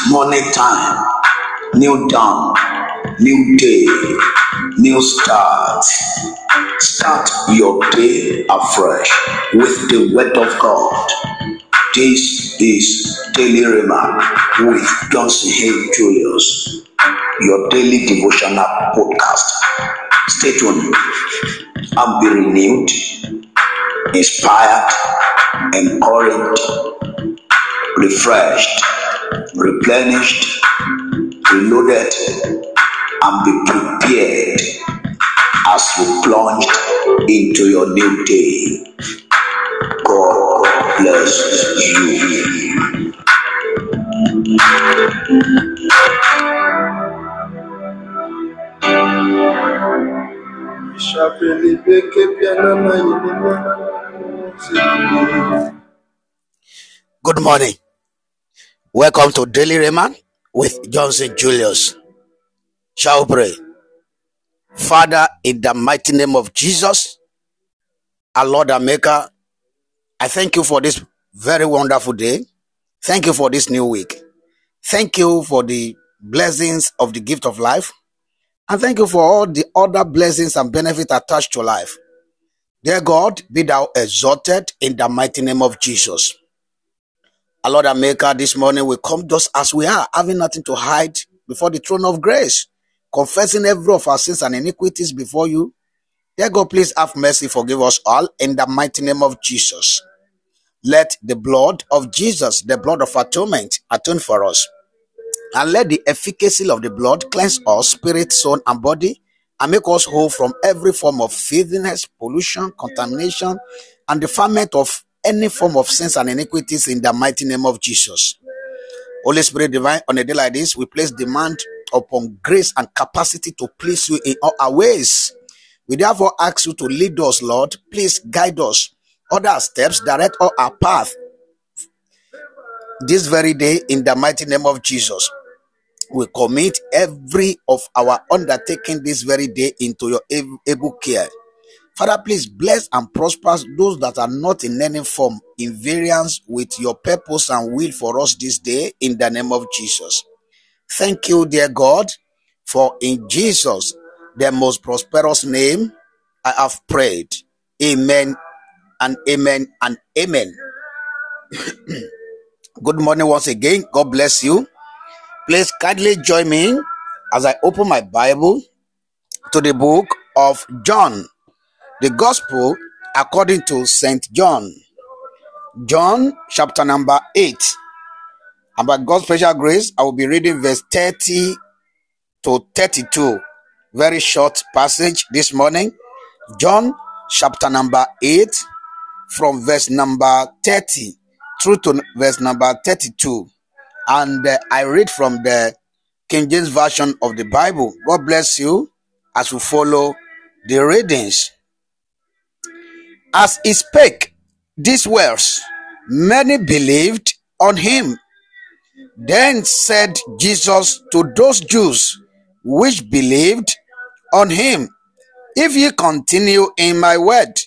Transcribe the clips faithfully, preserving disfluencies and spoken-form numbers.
Morning time, new dawn, new day, new start. Start your day afresh with the word of God. This is Daily Rhema with Johnson Hay Julius, your daily devotional podcast. Stay tuned and be renewed, inspired, encouraged, refreshed, replenished, reloaded, and be prepared as you plunge into your new day. God bless you. Good morning. Welcome to Daily Rhema with Johnson Julius. Shall we pray? Father, in the mighty name of Jesus, our Lord and Maker, I thank you for this very wonderful day. Thank you for this new week. Thank you for the blessings of the gift of life. And thank you for all the other blessings and benefits attached to life. Dear God, be thou exalted in the mighty name of Jesus. Our Lord and Maker, this morning we come just as we are, having nothing to hide before the throne of grace, confessing every of our sins and iniquities before you. Dear God, please have mercy, forgive us all in the mighty name of Jesus. Let the blood of Jesus, the blood of atonement, atone for us. And let the efficacy of the blood cleanse us, spirit, soul, and body, and make us whole from every form of filthiness, pollution, contamination, and defilement of any form of sins and iniquities in the mighty name of Jesus. Holy Spirit divine, on a day like this, we place demand upon grace and capacity to please you in all our ways. We therefore ask you to lead us, Lord. Please guide us, order our steps, direct all our path this very day in the mighty name of Jesus. We commit every of our undertaking this very day into your able care. Father, please bless and prosper those that are not in any form in variance with your purpose and will for us this day in the name of Jesus. Thank you, dear God, for in Jesus, the most prosperous name, I have prayed. Amen and amen and amen. Good morning once again. God bless you. Please kindly join me as I open my Bible to the book of John, the Gospel according to Saint John. John chapter number eight. And by God's special grace, I will be reading verse thirty to thirty-two. Very short passage this morning. John chapter number eight from verse number thirty through to verse number thirty-two. And uh, I read from the King James Version of the Bible. God bless you as we follow the readings. As he spake these words, many believed on him. Then said Jesus to those Jews which believed on him, if ye continue in my word,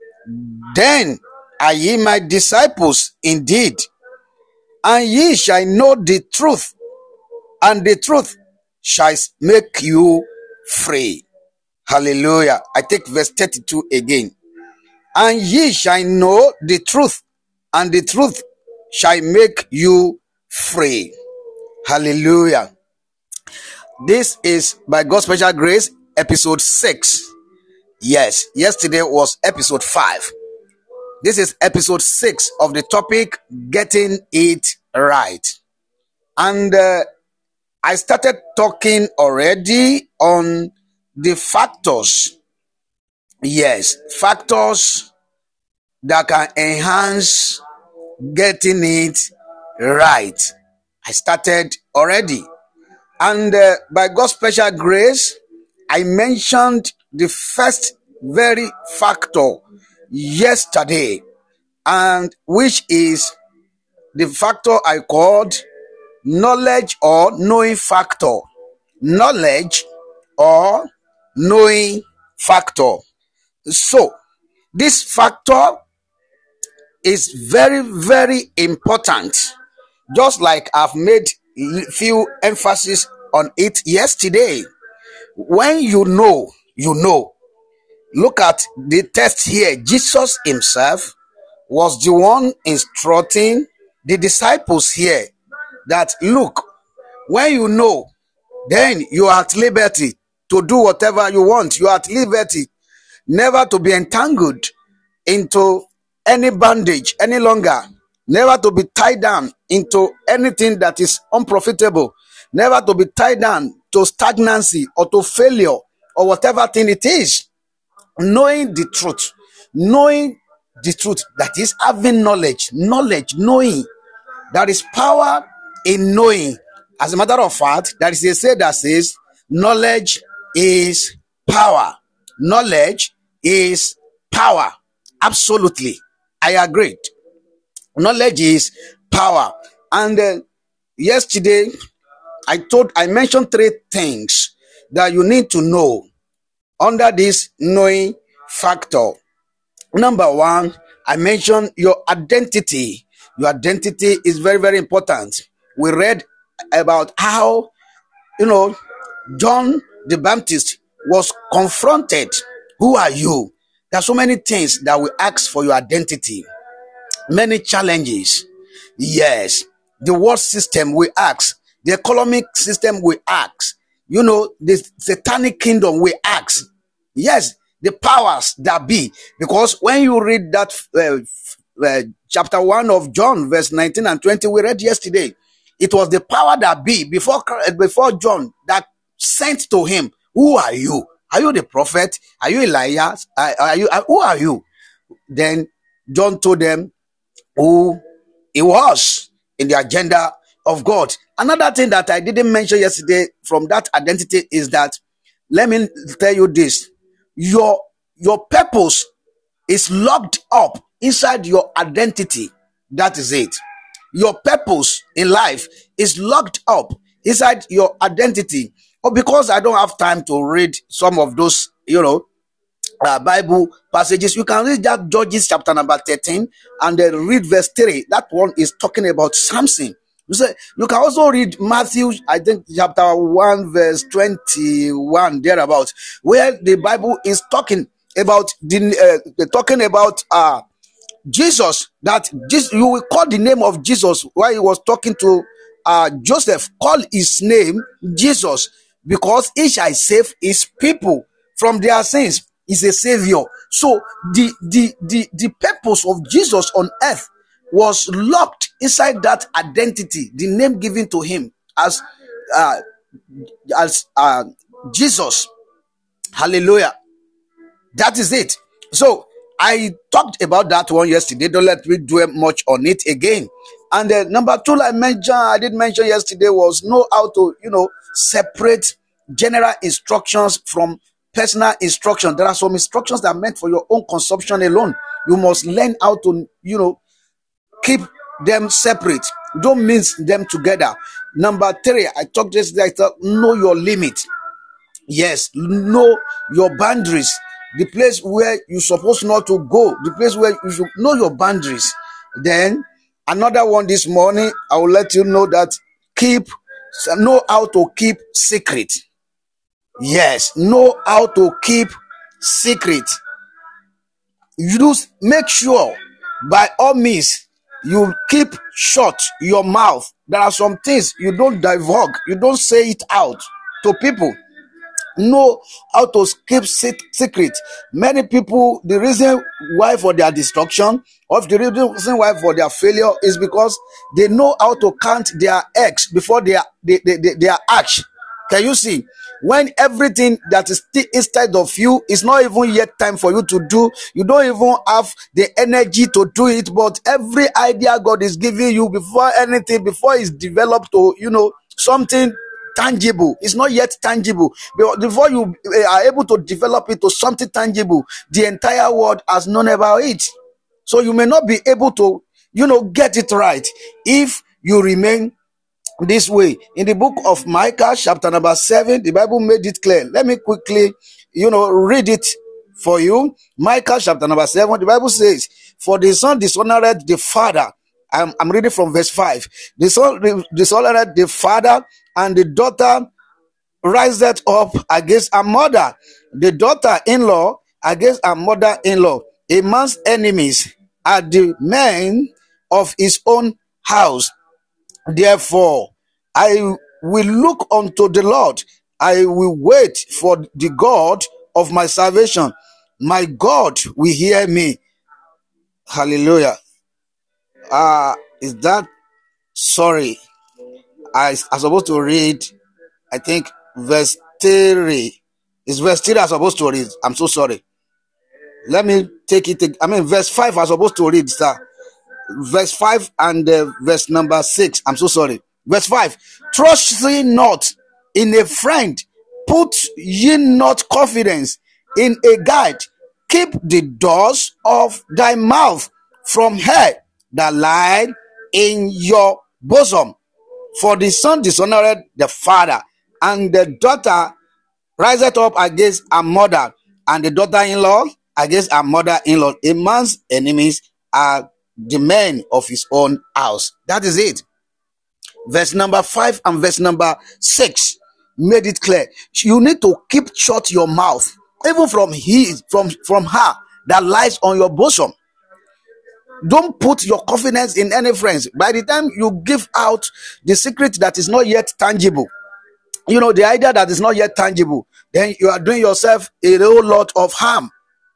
then are ye my disciples indeed, and ye shall know the truth, and the truth shall make you free. Hallelujah. I take verse thirty-two again. And ye shall know the truth, and the truth shall make you free. Hallelujah. This is by God's special grace, episode six. Yes, yesterday was episode five. This is episode six of the topic, Getting It Right. And uh, I started talking already on the factors. Yes, factors that can enhance getting it right. I started already. And uh, by God's special grace, I mentioned the first very factor yesterday, and which is the factor I called knowledge or knowing factor. Knowledge or knowing factor. So, this factor is very, very important. Just like I've made few emphasis on it yesterday. When you know, you know. Look at the text here. Jesus himself was the one instructing the disciples here that, look, when you know, then you are at liberty to do whatever you want. You are at liberty never to be entangled into any bondage any longer, never to be tied down into anything that is unprofitable, never to be tied down to stagnancy or to failure or whatever thing it is. Knowing the truth, knowing the truth, that is having knowledge, knowledge, knowing. There is power in knowing. As a matter of fact, there is a saying that says, knowledge is power. Knowledge is power. Absolutely. I agree. Knowledge is power. And uh, yesterday, I told, I mentioned three things that you need to know under this knowing factor. Number one, I mentioned your identity. Your identity is very, very important. We read about how, you know, John the Baptist was confronted. Who are you? There are so many things that we ask for your identity. Many challenges. Yes. The world system we ask. The economic system we ask. You know, the satanic kingdom we ask. Yes, the powers that be. Because when you read that uh, uh, chapter one of John, verse nineteen and twenty, we read yesterday, it was the power that be before, before John that sent to him. Who are you? Are you the prophet? Are you Elijah? Are, are you? Are, who are you? Then John told them who he was in the agenda of God. Another thing that I didn't mention yesterday from that identity is that, let me tell you this, your, your purpose is locked up inside your identity. That is it. Your purpose in life is locked up inside your identity. Or because I don't have time to read some of those, you know, uh, Bible passages, you can read that Judges chapter number thirteen and then read verse three. That one is talking about Samson. You say, you can also read Matthew, I think chapter one, verse twenty-one, thereabout, where the Bible is talking about the uh, talking about uh Jesus, that this, you will call the name of Jesus while he was talking to uh Joseph, call his name Jesus, because he shall save his people from their sins. He's a savior. So the the the the purpose of Jesus on earth was locked inside that identity, the name given to him as uh as uh Jesus. Hallelujah. That is it. So I talked about that one yesterday. Don't let me dwell much on it again. And then number two, I mentioned, I did mention yesterday, was know how to, you know, separate general instructions from personal instruction. There are some instructions that are meant for your own consumption alone. You must learn how to, you know, keep them separate. Don't mix them together. Number three, I talked yesterday, I thought, know your limit. Yes, know your boundaries. The place where you're supposed not to go, the place where you should know your boundaries. Then another one this morning, I will let you know that keep, know how to keep secret. Yes, know how to keep secret. You just make sure, by all means, you keep shut your mouth. There are some things you don't divulge, you don't say it out to people. Know how to keep secret. Many people, the reason why for their destruction, or the reason why for their failure, is because they know how to count their eggs before they are they, they, they, they are hatched. Can you see? When everything that is still inside of you is not even yet time for you to do, you don't even have the energy to do it, but every idea God is giving you before anything, before it's developed to, you know, something tangible, it's not yet tangible, but before you are able to develop it to something tangible, the entire world has known about it. So you may not be able to, you know, get it right if you remain this way. In the book of Micah, chapter number seven, the Bible made it clear. Let me quickly, you know, read it for you. Micah, chapter number seven, the Bible says, for the son dishonored the father, I'm, I'm reading from verse five. Disordered the father, and the daughter riseth up against her mother, the daughter-in-law against her mother-in-law. A man's enemies are the men of his own house. Therefore, I will look unto the Lord. I will wait for the God of my salvation. My God will hear me. Hallelujah. Uh, is that, sorry, I am supposed to read, I think, verse three. It's verse three I'm supposed to read. I'm so sorry. Let me take it. I mean, verse five I'm supposed to read, sir. Verse five and uh, verse number six. I'm so sorry. Verse five. Trust ye not in a friend. Put ye not confidence in a guide. Keep the doors of thy mouth from her that lie in your bosom. For the son dishonored the father, and the daughter riseth up against her mother, and the daughter-in-law against her mother-in-law. A man's enemies are the men of his own house. That is it. Verse number five and verse number six made it clear. You need to keep shut your mouth, even from his, from, from her that lies on your bosom. Don't put your confidence in any friends. By the time you give out the secret that is not yet tangible, you know, the idea that is not yet tangible, then you are doing yourself a whole lot of harm.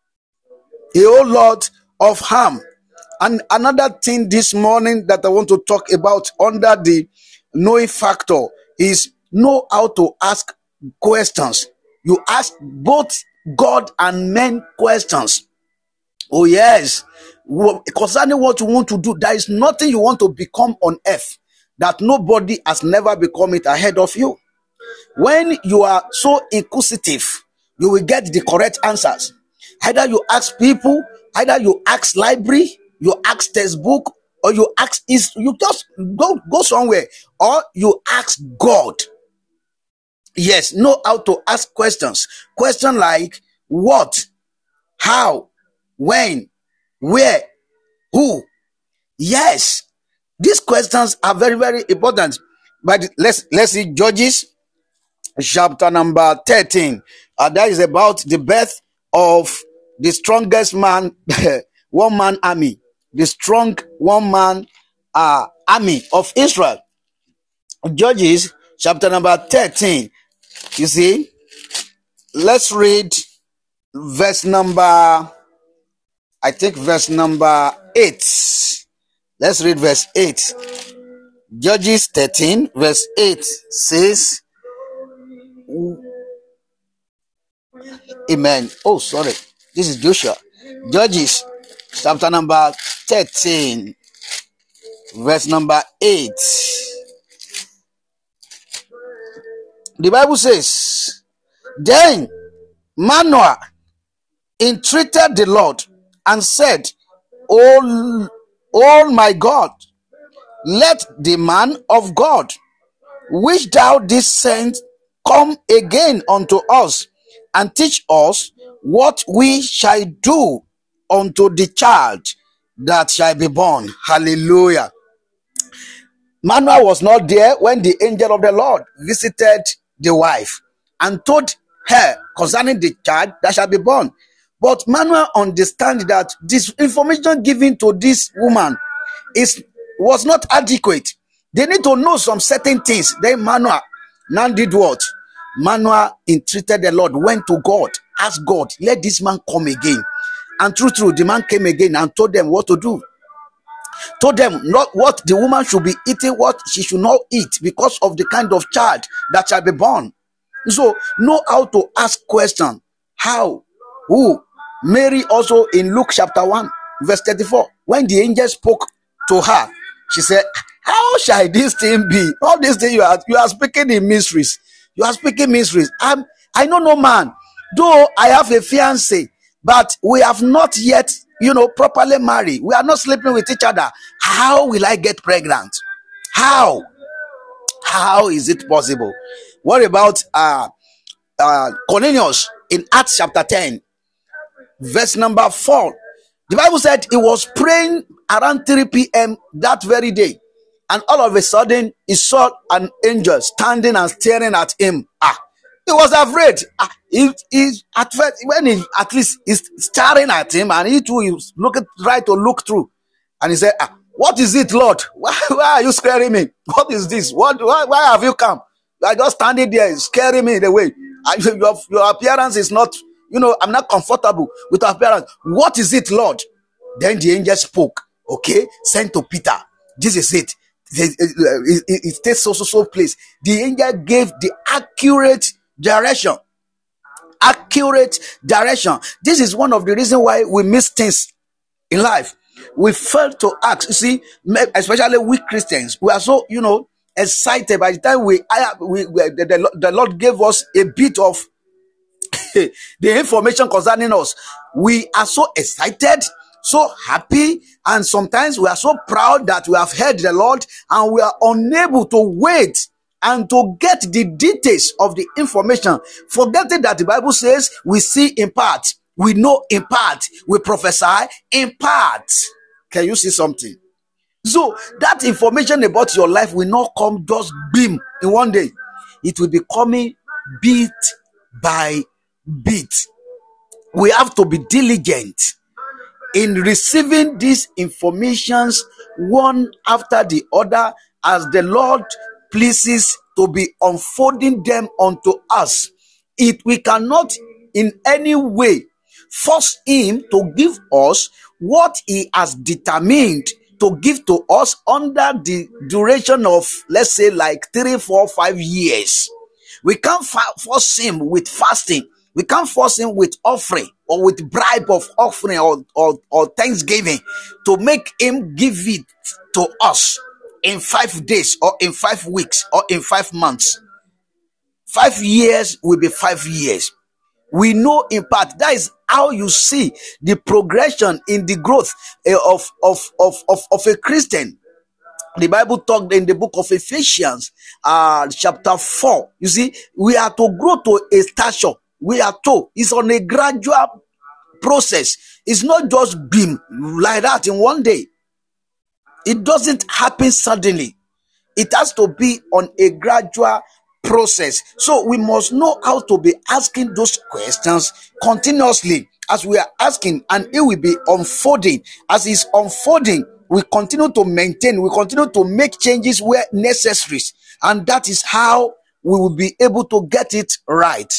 A whole lot of harm. And another thing this morning that I want to talk about under the knowing factor is know how to ask questions. You ask both God and men questions. Oh yes. Concerning what you want to do, there is nothing you want to become on earth that nobody has never become it ahead of you. When you are so inquisitive, you will get the correct answers. Either you ask people, either you ask library, you ask textbook, or you ask is you just go go somewhere, or you ask God. Yes, know how to ask questions. Question like what, how, when, where, who. Yes, these questions are very very important. But let's let's see Judges chapter number thirteen. Uh, that is about the birth of the strongest man, one man army, the strong one man uh, army of Israel. Judges chapter number thirteen. You see, let's read verse number, I think verse number eight. Let's read verse eight. Judges thirteen, verse eight says, Amen. Oh, sorry. This is Joshua. Judges chapter number thirteen, verse number eight. The Bible says, Then Manoah entreated the Lord and said, Oh, oh my God, let the man of God which thou didst send come again unto us, and teach us what we shall do unto the child that shall be born. Hallelujah. Manoah was not there when the angel of the Lord visited the wife and told her concerning the child that shall be born. But Manoah understands that this information given to this woman is was not adequate. They need to know some certain things. Then Manoah now did what? Manoah entreated the Lord, went to God, asked God, let this man come again. And true, true, the man came again and told them what to do. Told them not what the woman should be eating, what she should not eat, because of the kind of child that shall be born. So know how to ask questions. How? Who? Mary also in Luke chapter one, verse thirty-four, when the angel spoke to her, she said, how shall this thing be? All these things you are you are speaking in mysteries. You are speaking mysteries. I'm, I know no man, though I have a fiancé, but we have not yet, you know, properly married. We are not sleeping with each other. How will I get pregnant? How? How is it possible? What about uh, uh, Cornelius in Acts chapter ten, verse number four? The Bible said he was praying around three p.m. that very day. And all of a sudden, he saw an angel standing and staring at him. Ah, he was afraid. Ah, he, he, at first, when he at least is staring at him, and he too is looking, try to look through. And he said, ah, what is it, Lord? Why, why are you scaring me? What is this? What? Why, why have you come? You are just standing there, scaring me in the way. And your, your appearance is not, you know, I'm not comfortable with your appearance. What is it, Lord? Then the angel spoke. Okay, sent to Peter. This is it. It, it, it, it takes so so so place. The angel gave the accurate direction. Accurate direction. This is one of the reasons why we miss things in life. We fail to ask. You see, especially we Christians, we are so, you know, excited. By the time we, I, we, we the, the, the Lord gave us a bit of the information concerning us, we are so excited, so happy, and sometimes we are so proud that we have heard the Lord, and we are unable to wait and to get the details of the information, forgetting that the Bible says we see in part, we know in part, we prophesy in part. Can you see something? So that information about your life will not come just beam in one day. It will be coming bit by bit. We have to be diligent in receiving these informations one after the other, as the Lord pleases to be unfolding them unto us. It we cannot in any way force him to give us what he has determined to give to us under the duration of, let's say, like three, four, five years. We can't force him with fasting. We can't force him with offering or with bribe of offering or, or, or thanksgiving to make him give it to us in five days or in five weeks or in five months. Five years will be five years. We know in part. That is how you see the progression in the growth of, of, of, of, of a Christian. The Bible talked in the book of Ephesians, uh, chapter four. You see, we are to grow to a stature. We are to. It's on a gradual process. It's not just beam like that in one day. It doesn't happen suddenly. It has to be on a gradual process. So we must know how to be asking those questions continuously as we are asking, and it will be unfolding. As it's unfolding, we continue to maintain, we continue to make changes where necessary, and that is how we will be able to get it right.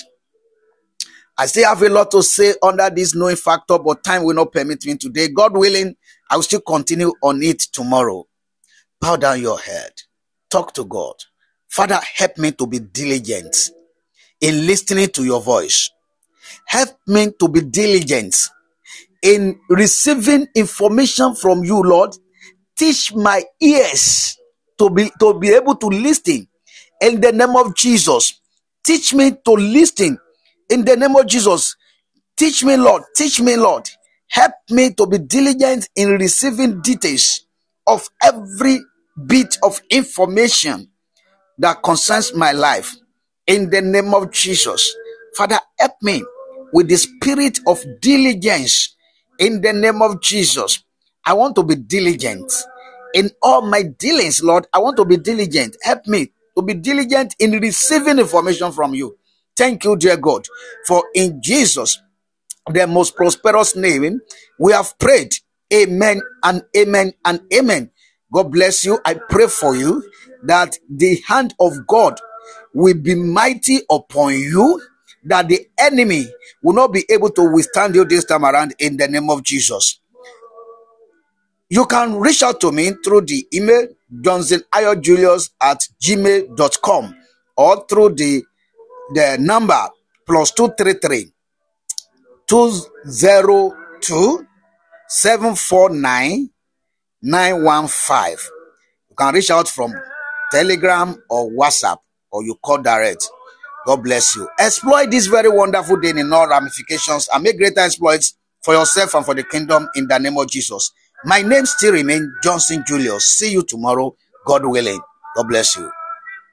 I still have a lot to say under this knowing factor, but time will not permit me today. God willing, I will still continue on it tomorrow. Bow down your head. Talk to God. Father, help me to be diligent in listening to your voice. Help me to be diligent in receiving information from you, Lord. Teach my ears to be, to be able to listen in the name of Jesus. Teach me to listen in the name of Jesus. Teach me, Lord. Teach me, Lord. Help me to be diligent in receiving details of every bit of information that concerns my life. In the name of Jesus. Father, help me with the spirit of diligence. In the name of Jesus. I want to be diligent in all my dealings, Lord. I want to be diligent. Help me to be diligent in receiving information from you. Thank you, dear God, for in Jesus, the most prosperous name, we have prayed. Amen and amen and amen. God bless you. I pray for you that the hand of God will be mighty upon you, that the enemy will not be able to withstand you this time around, in the name of Jesus. You can reach out to me through the email johnson ayo julius at gmail dot com or through the the number plus two three three two zero two seven four nine nine one five. You can reach out from Telegram or WhatsApp, or you call direct. God bless you. Exploit this very wonderful day in all ramifications and make greater exploits for yourself and for the kingdom, in the name of Jesus. My name still remains Johnson Julius. See you tomorrow, God willing. God bless you.